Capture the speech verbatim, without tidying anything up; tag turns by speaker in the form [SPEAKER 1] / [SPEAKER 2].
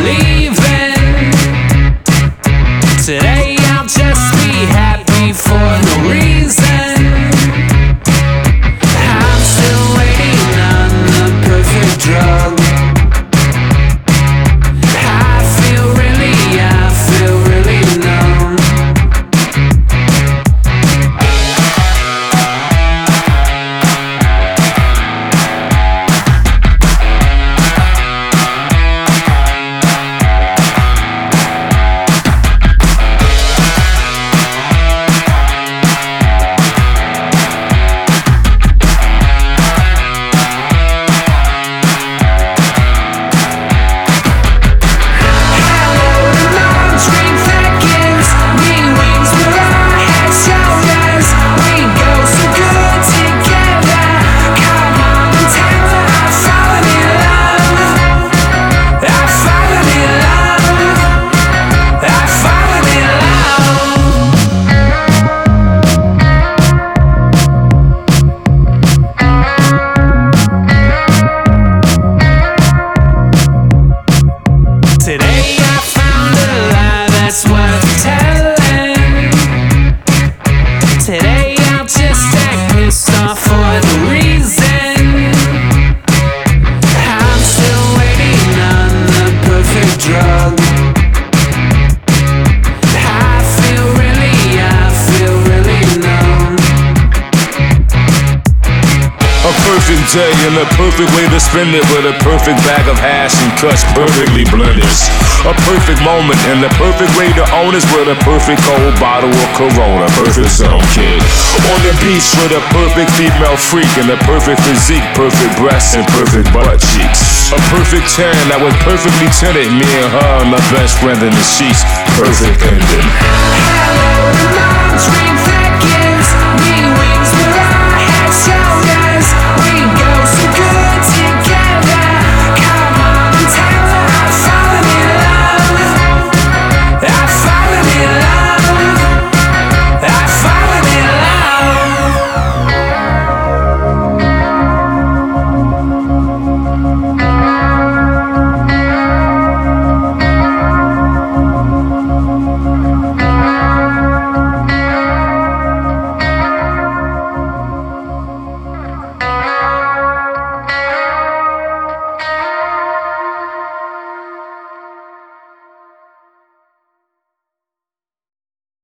[SPEAKER 1] leaving. Today I'll just be happy for no reason. I'm still waiting on the perfect drug. I feel really, I feel really numb. Today I found a lie that's worth telling. Today I'll just act pissed off for no reason. I'm still waiting on the perfect drug. I feel really, I feel really numb.
[SPEAKER 2] A perfect day and a perfect way to spend it, with a perfect bag of hash and cuts perfectly blended. A perfect moment and the perfect way to own is with a perfect cold bottle of Corona. Perfect zone kid on the beach with a perfect female freak and a perfect physique, perfect breasts and perfect butt cheeks. A perfect tan that was perfectly tinted, me and her and my best friend in the sheets. Perfect ending.
[SPEAKER 1] Hello, long dream.